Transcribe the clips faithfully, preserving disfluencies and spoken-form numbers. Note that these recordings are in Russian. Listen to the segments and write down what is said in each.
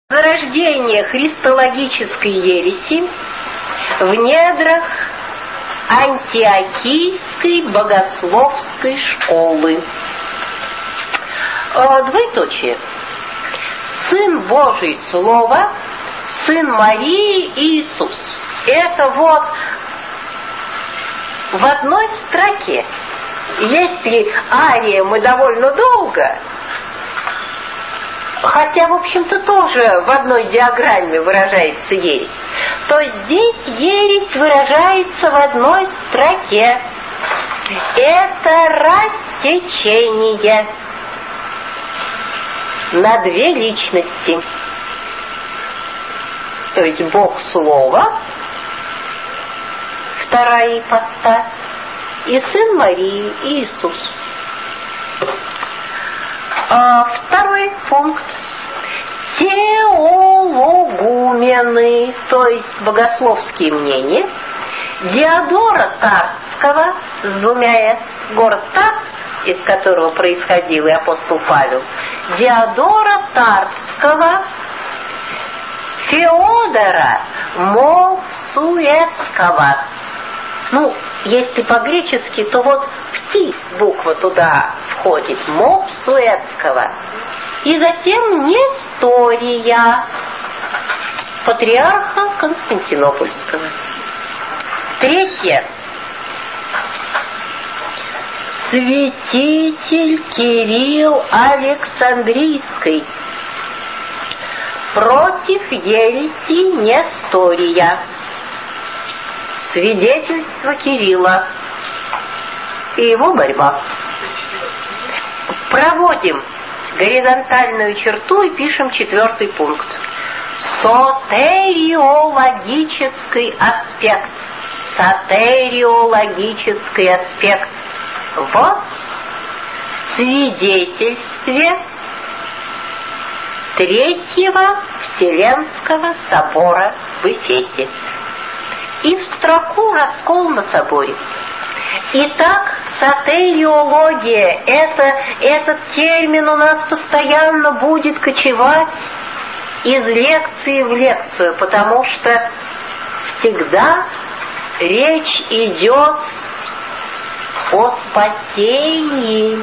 Зарождение христологической ереси в недрах антиохийской богословской школы. Двоеточие. Сын Божий Слово, Сын Марии Иисус. Это вот в одной строке. Если ария мы довольно долго, хотя, в общем-то, тоже в одной диаграмме выражается ересь, то здесь ересь выражается в одной строке. Это рассечение на две личности. То есть Бог Слово, вторая ипостась, и Сын Марии Иисус. Второй пункт. Теологумены, то есть богословские мнения, Диодора Тарского с двумя «с», город Тарс, из которого происходил и апостол Павел, Диодора Тарского, Феодора Мовсуэцкого. Ну, если по-гречески, то вот «пти» буква туда входит, Мовсуэцкого. И затем Нестория, патриарха Константинопольского. Третье. Святитель Кирилл Александрийский против ереси Нестория. Свидетельство Кирилла и его борьба. Проводим горизонтальную черту и пишем четвертый пункт. Сотериологический аспект. Сотериологический аспект в свидетельстве Третьего Вселенского собора в Эфесе. И в строку раскол на соборе. Итак, сотериология, это, этот термин у нас постоянно будет кочевать из лекции в лекцию, потому что всегда речь идет о спасении.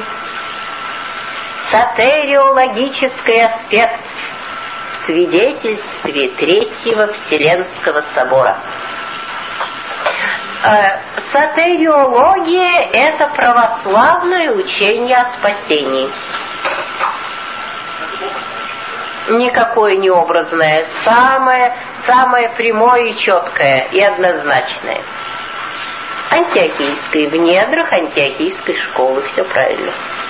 Сотериологический аспект в свидетельстве Третьего Вселенского собора. Сотериология – это православное учение о спасении. Никакое не образное, самое, самое прямое и четкое, и однозначное. Антиохийское, в недрах антиохийской школы, все правильно.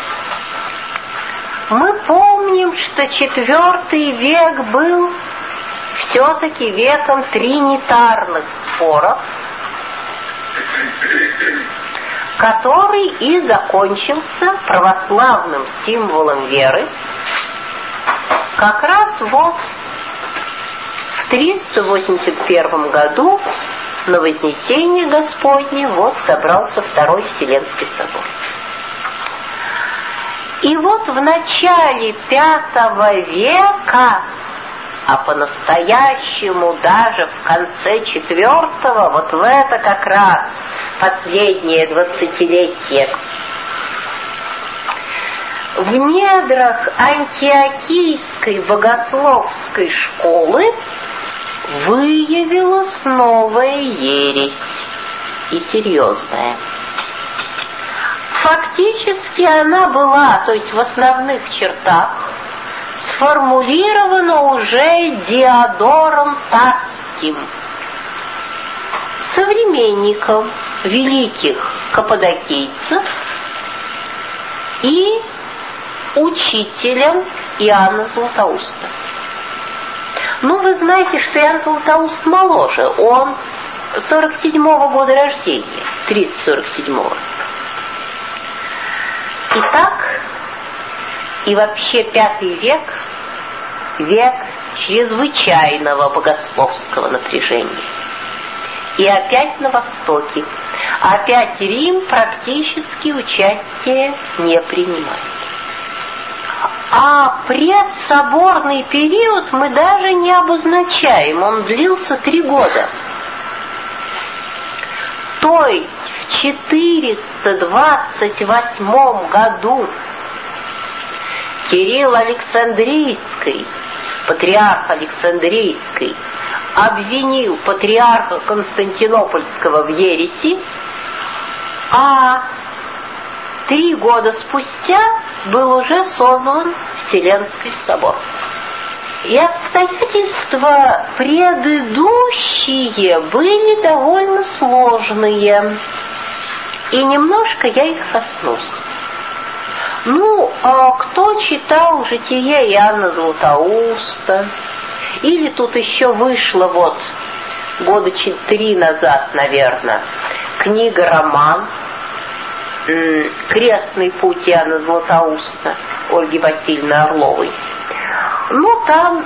Мы помним, что четвертый век был все-таки веком тринитарных споров, который и закончился православным символом веры как раз вот в триста восемьдесят первом году на Вознесение Господне вот собрался Второй Вселенский собор. И вот в начале пятого века, а по-настоящему даже в конце четвертого, вот в это как раз последнее двадцатилетие, в недрах антиохийской богословской школы выявилась новая ересь, и серьезная. Фактически она была, то есть в основных чертах, сформулировано уже Диодором Тарским, современником великих каппадокийцев и учителем Иоанна Златоуста. Ну, вы знаете, что Иоанн Златоуст моложе, он сорок седьмого года рождения, триста сорок седьмого. Итак, и вообще пятый век – век чрезвычайного богословского напряжения. И опять на Востоке. Опять Рим практически участие не принимает. А предсоборный период мы даже не обозначаем, он длился три года. То есть в четыреста двадцать восьмом году Кирилл Александрийский, патриарх Александрийский, обвинил патриарха Константинопольского в ереси, а три года спустя был уже созван Вселенский собор. И обстоятельства предыдущие были довольно сложные, и немножко я их коснусь. Ну, а кто читал «Житие Иоанна Златоуста», или тут еще вышло вот года три назад, наверное, книга-роман «Крестный путь Иоанна Златоуста» Ольги Васильевны Орловой. Ну, там,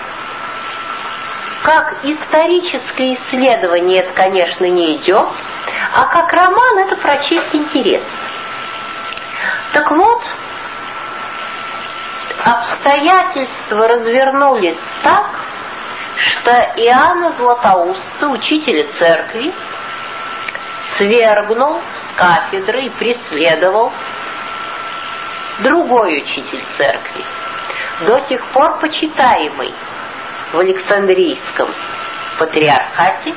как историческое исследование, это, конечно, не идет, а как роман это прочесть интересно. Так вот, обстоятельства развернулись так, что Иоанна Златоуста, учителя церкви, свергнул с кафедры и преследовал другой учитель церкви, до сих пор почитаемый в Александрийском патриархате,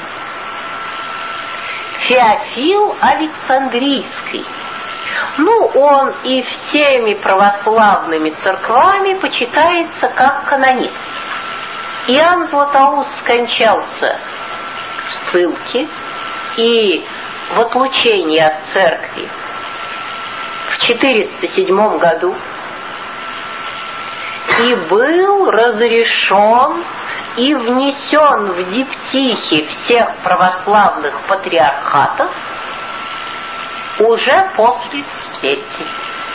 Феофил Александрийский. Ну, он и всеми православными церквами почитается как канонист. Иоанн Златоуст скончался в ссылке и в отлучении от церкви в четыреста седьмом году и был разрешен и внесен в диптихи всех православных патриархатов уже после смерти.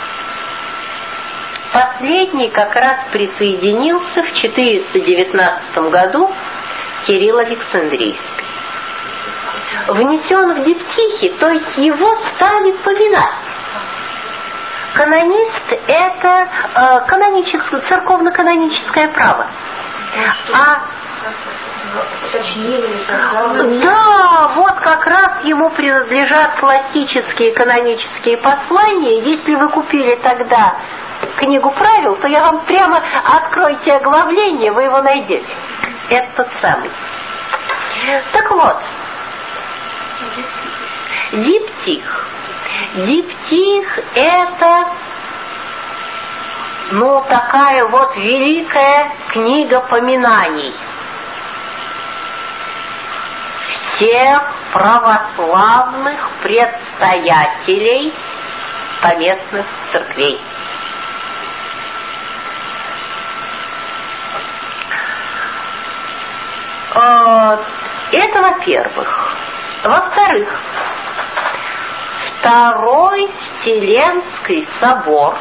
Последний как раз присоединился в четыреста девятнадцатом году Кирилл Александрийский. Внесен в диптихи, то есть его стали поминать. Канонист — это э, каноническое, церковно-каноническое право. А да, вот как раз ему принадлежат классические канонические послания. Если вы купили тогда книгу правил, то я вам прямо откройте оглавление, вы его найдете. Это тот самый. Так вот, диптих. Диптих — это, ну, такая вот великая книга поминаний всех православных предстоятелей поместных церквей. Это во-первых. Во-вторых, Второй Вселенский собор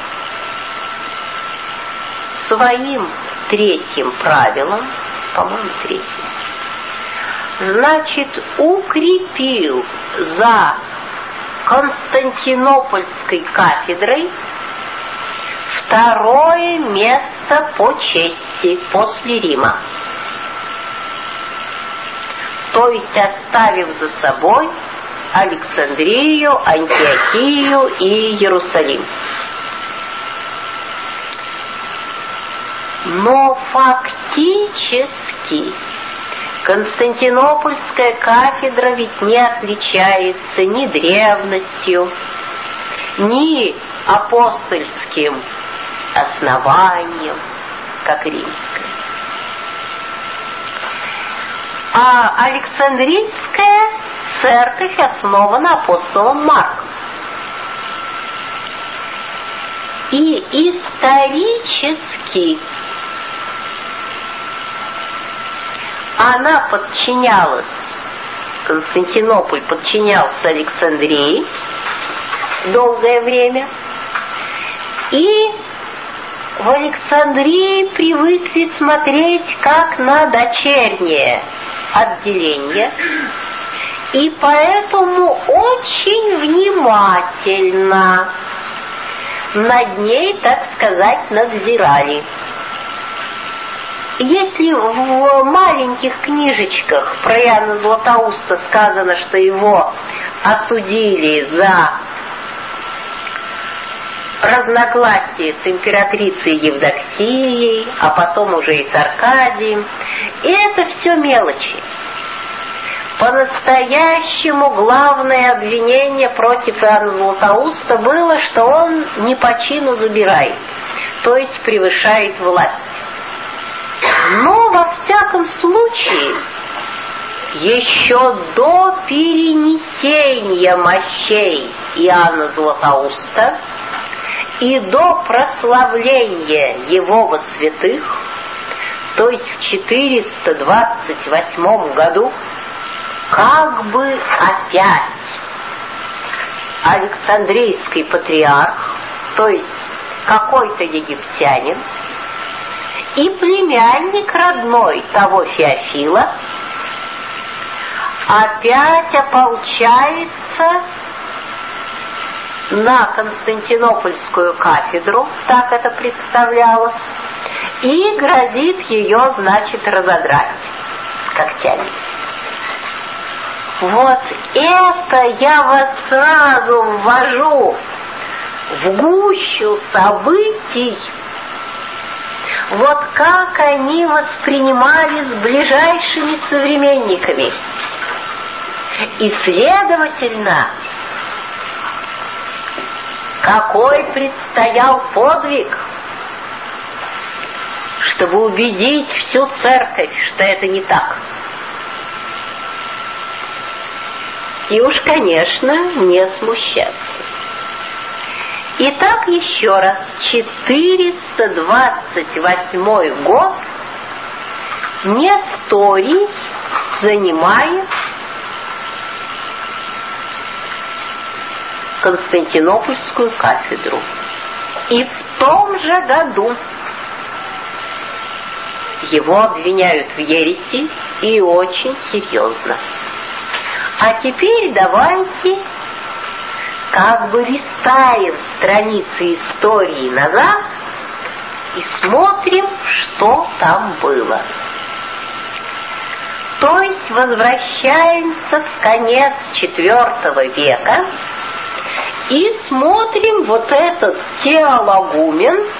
своим третьим правилом, по-моему, третьим, значит, укрепил за Константинопольской кафедрой второе место по чести после Рима. То есть оставив за собой Александрию, Антиохию и Иерусалим. Но фактически Константинопольская кафедра ведь не отличается ни древностью, ни апостольским основанием, как римская. А Александрийская церковь основана апостолом Марком. И исторически она подчинялась, Константинополь подчинялся Александрии долгое время, и в Александрии привыкли смотреть как на дочернее отделение, и поэтому очень внимательно над ней, так сказать, надзирали. Если в маленьких книжечках про Иоанна Златоуста сказано, что его осудили за разногласие с императрицей Евдоксией, а потом уже и с Аркадием, и это все мелочи. По-настоящему главное обвинение против Иоанна Златоуста было, что он не по чину забирает, то есть превышает власть. Но во всяком случае, еще до перенесения мощей Иоанна Златоуста и до прославления его во святых, то есть в четыреста двадцать восьмом году, как бы опять Александрийский патриарх, то есть какой-то египтянин, и племянник родной того Феофила опять ополчается на Константинопольскую кафедру, так это представлялось, и грозит ее, значит, разодрать когтями. Вот это я вас сразу ввожу в гущу событий, вот как они воспринимались ближайшими современниками. И, следовательно, какой предстоял подвиг, чтобы убедить всю церковь, что это не так. И уж, конечно, не смущаться. Итак, еще раз, четыреста двадцать восьмой год Несторий занимает Константинопольскую кафедру. И в том же году его обвиняют в ереси, и очень серьезно. А теперь давайте как бы листаем страницы истории назад и смотрим, что там было. То есть возвращаемся в конец четвёртого века и смотрим вот этот теологумен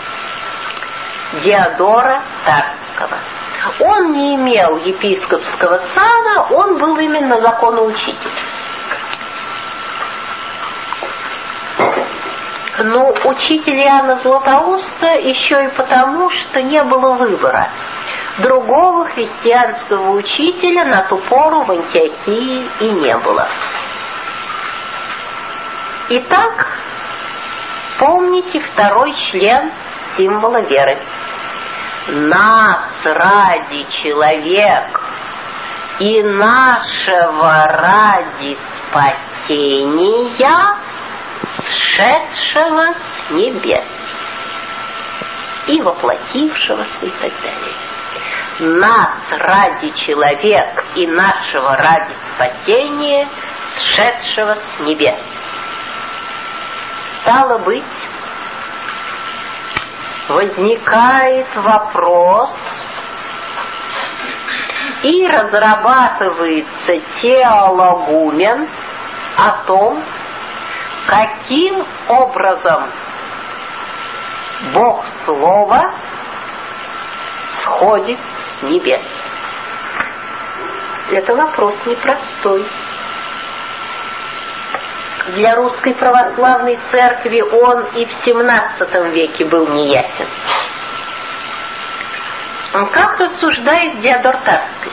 Диодора Тарского. Он не имел епископского сана, он был именно законоучитель. Но учитель Иоанна Златоуста еще и потому, что не было выбора. Другого христианского учителя на ту пору в Антиохии и не было. Итак, помните второй член символа веры. Нас ради человек и нашего ради спасения, сшедшего с небес и воплотившегося и так далее. Нас ради человек и нашего ради спасения, сшедшего с небес. Стало быть, возникает вопрос, и разрабатывается теологумен о том, каким образом Бог Слова сходит с небес. Это вопрос непростой. Для русской православной церкви он и в семнадцатом веке был неясен. Как рассуждает Диодор Тарский?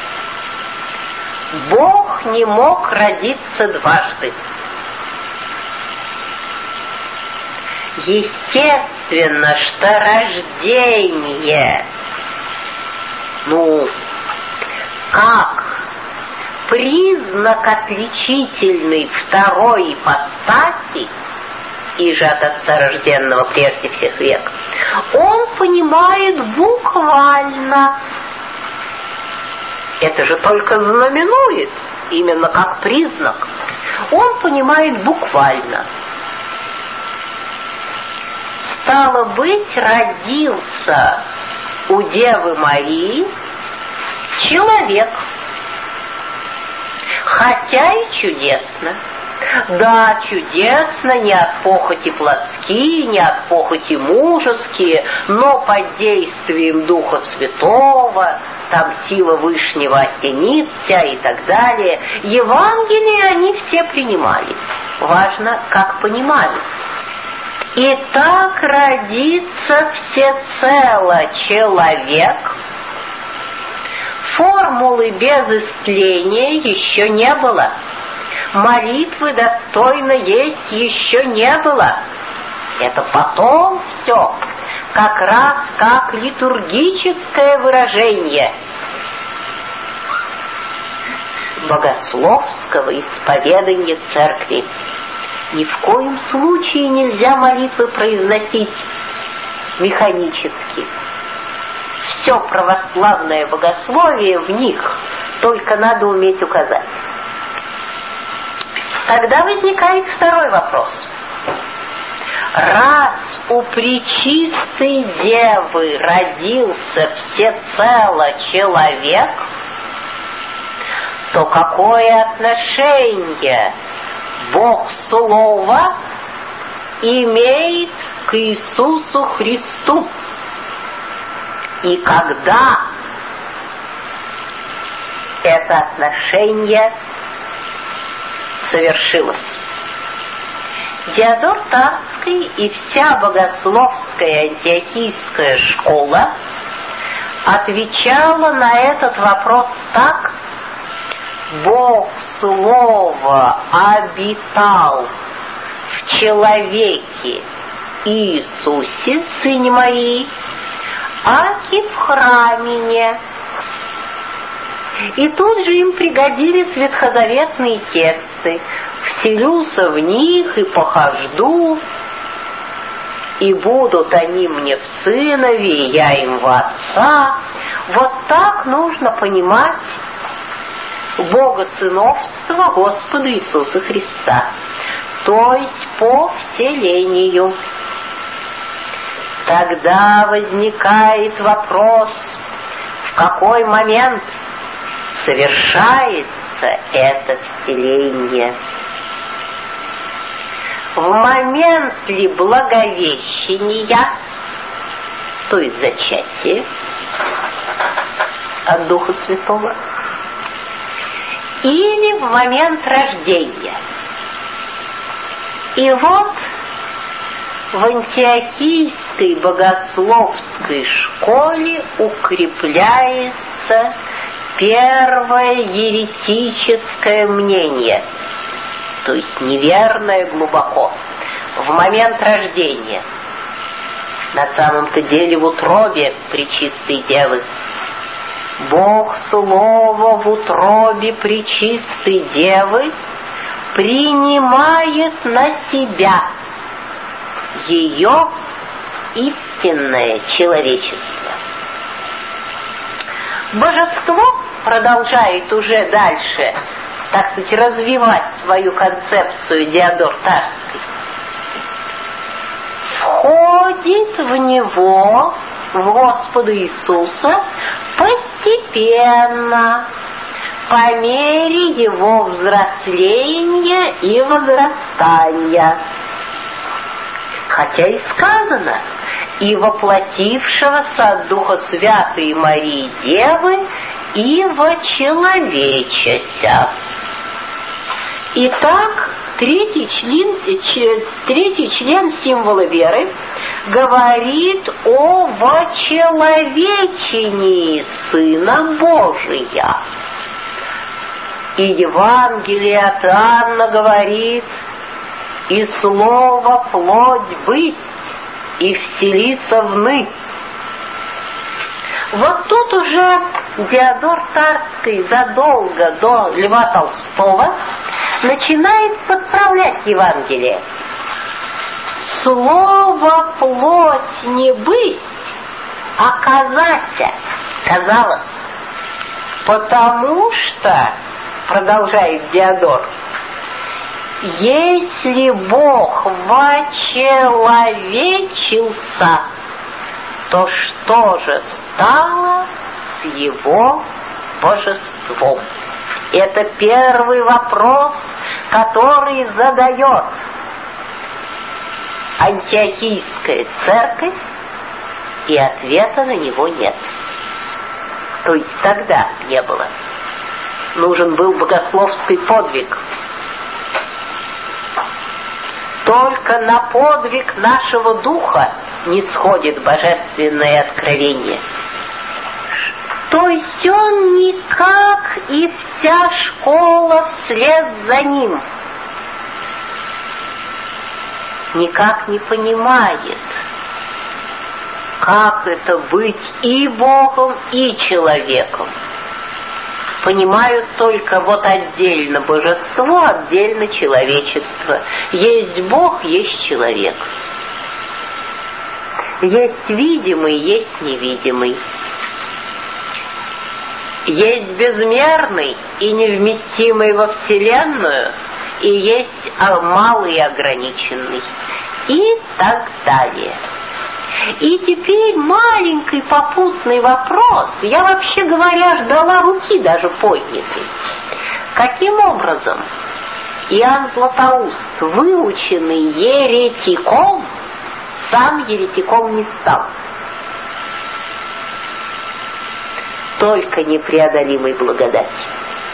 Бог не мог родиться дважды. Естественно, что рождение, ну, как признак отличительный второй ипостаси, и же от Отца рожденного прежде всех век, он понимает буквально. Это же только знаменует, именно как признак. Он понимает буквально. стало быть, родился у Девы Марии человек, хотя и чудесно. Да, чудесно, не от похоти плотские, не от похоти мужеские, но под действием Духа Святого, там сила Вышнего осенит тебя и так далее. Евангелие они все принимали. Важно, как понимали. И так родится всецело человек. Формулы без истления еще не было. Молитвы достойно есть еще не было. Это потом все, как раз как литургическое выражение богословского исповедания церкви. Ни в коем случае нельзя молитвы произносить механически. Все православное богословие в них, только надо уметь указать. Тогда возникает второй вопрос. Раз у Пречистой Девы родился всецело человек, то какое отношение Бог Слова имеет к Иисусу Христу? И когда это отношение совершилось? Диодор Тарский и вся богословская антиохийская школа отвечала на этот вопрос так: Бог Слово обитал в человеке Иисусе, Сыне Марии, аки в храмине. И тут же им пригодились ветхозаветные тексты: «Вселюся в них и похожду, и будут они мне в сынове, и я им в отца». Вот так нужно понимать богосыновство Господа Иисуса Христа, то есть по вселению. Тогда возникает вопрос, в какой момент совершается это вселение. В момент ли Благовещения, то есть зачатия от Духа Святого, или в момент рождения. И вот в антиохийской богословской школе укрепляется первое еретическое мнение, то есть неверное глубоко, в момент рождения. На самом-то деле в утробе Пречистой Девы. Бог Слово в утробе Пречистой Девы принимает на себя ее истинное человечество. Божество продолжает уже дальше, так сказать, развивать свою концепцию Диодор Тарский. Входит в него, в Господа Иисуса, постепенно, по мере его взросления и возрастания. Хотя и сказано: и воплотившегося от Духа Святой Марии Девы, и вочеловечася. Итак, третий член, третий член символа веры говорит о вочеловечении Сына Божия. И Евангелие от Иоанна говорит: и слово плоть быть, и вселиться вны. Вот тут уже Диодор Тарский задолго до Льва Толстого начинает подправлять Евангелие. Слово плоть не быть, а казаться, казалось. Потому что, продолжает Диодор, Если Бог вочеловечился, то что же стало с его божеством? Это первый вопрос, который задает антиохийская церковь, и ответа на него нет. То есть тогда не было. Нужен был богословский подвиг. Только на подвиг нашего духа не сходит божественное откровение. То есть он никак и вся школа вслед за ним никак не понимает, как это быть и Богом, и человеком. Понимают только вот отдельно божество, отдельно человечество. Есть Бог, есть человек. Есть видимый, есть невидимый. Есть безмерный и невместимый во Вселенную, и есть малый и ограниченный. И так далее. И теперь маленький попутный вопрос, я, вообще говоря, ждала руки даже поднятой. Каким образом Иоанн Златоуст, выученный еретиком, сам еретиком не стал? Только непреодолимой благодатью.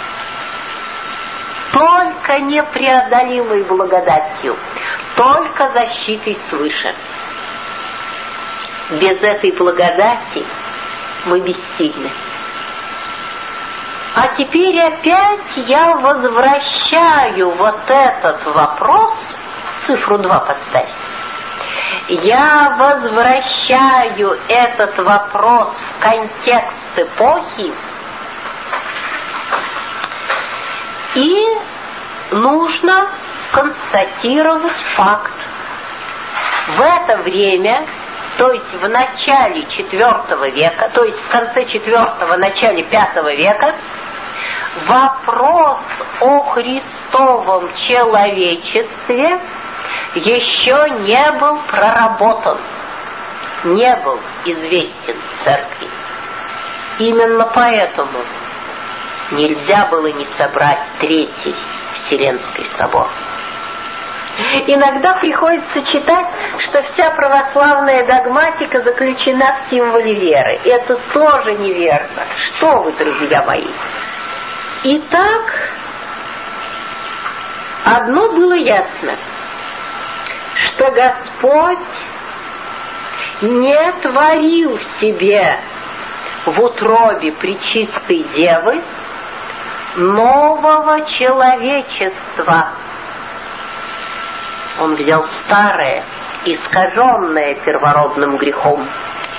Только непреодолимой благодатью. Только защитой свыше. Без этой благодати мы бессильны. А теперь опять я возвращаю вот этот вопрос, цифру два поставь. Я возвращаю этот вопрос в контекст эпохи, и нужно констатировать факт. В это время, то есть в начале четвёртого века, то есть в конце четвёртого, начале пятого века, вопрос о Христовом человечестве еще не был проработан, не был известен церкви. Именно поэтому нельзя было не собрать Третий Вселенский собор. Иногда приходится читать, что вся православная догматика заключена в символе веры. Это тоже неверно. Что вы, друзья мои? Итак, одно было ясно, что Господь не творил себе в утробе Пречистой Девы нового человечества. Он взял старое, искаженное первородным грехом.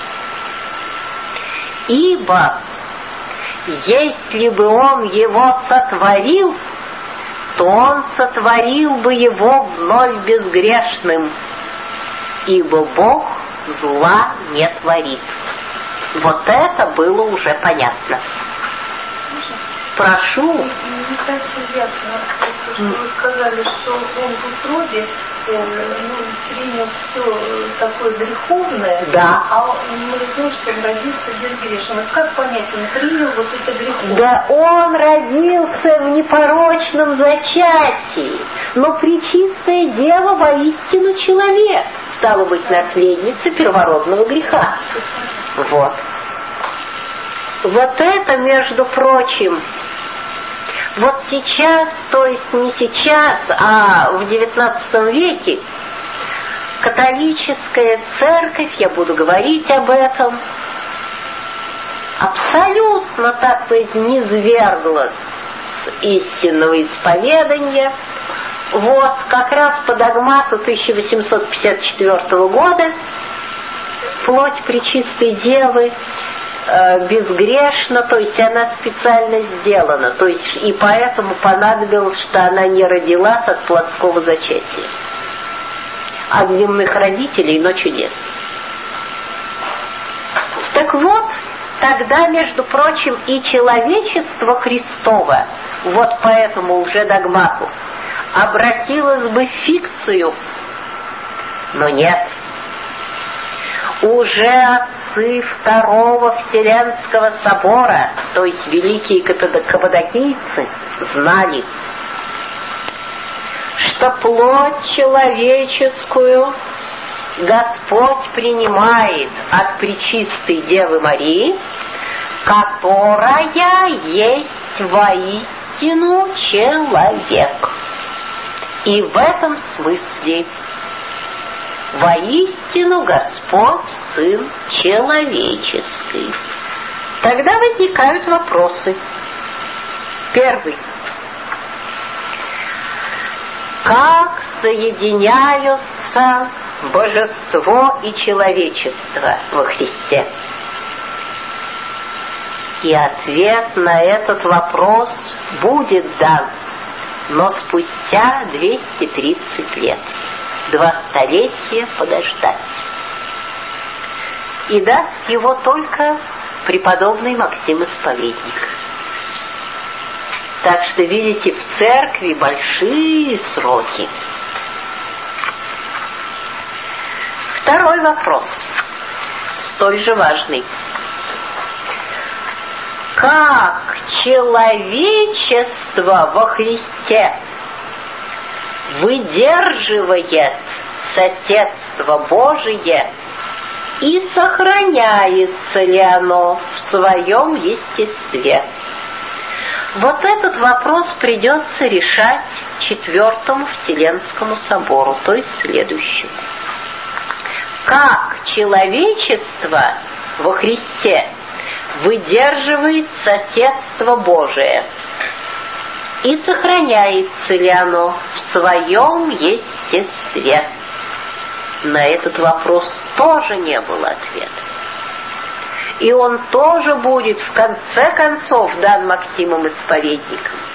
Ибо если бы он его сотворил, то он сотворил бы его вновь безгрешным, ибо Бог зла не творит. Вот это было уже понятно. Прошу. Не совсем ясно, что вы сказали, что он в утробе ну, принял все такое греховное, да. А мы знаем, что он родился безгрешным. Как понять, он принял вот это греховное? Да он родился в непорочном зачатии, но Пречистая Дева воистину человек, стала быть наследницей первородного греха. Вот. Вот это, между прочим, вот сейчас, то есть не сейчас, а в девятнадцатом веке католическая церковь, я буду говорить об этом, абсолютно, так сказать, низверглась с истинного исповедания. Вот, как раз по догмату тысяча восемьсот пятьдесят четвёртого года плоть Пречистой Девы э, безгрешна, то есть она специально сделана, то есть и поэтому понадобилось, что она не родилась от плотского зачатия. От земных родителей, но чудес. Так вот, тогда, между прочим, и человечество Христово, вот по этому уже догмату, обратилась бы в фикцию. Но нет. Уже отцы Второго Вселенского собора, то есть великие каппадокийцы, знали, что плоть человеческую Господь принимает от Пречистой Девы Марии, которая есть воистину человек. И в этом смысле воистину Господь Сын человеческий. Тогда возникают вопросы. Первый. Как соединяются божество и человечество во Христе? И ответ на этот вопрос будет дан, но спустя двести тридцать лет. Два столетия подождать. И даст его только преподобный Максим Исповедник. Так что, видите, в церкви большие сроки. Второй вопрос, столь же важный. Как человечество во Христе выдерживает Сотедство Божие и сохраняется ли оно в своем естестве? Вот этот вопрос придется решать Четвертому Вселенскому собору, то есть следующему. Как человечество во Христе выдерживает Сотедство Божие и сохраняется ли оно в своем естестве? На этот вопрос тоже не было ответа. И он тоже будет в конце концов дан Максимом Исповедником.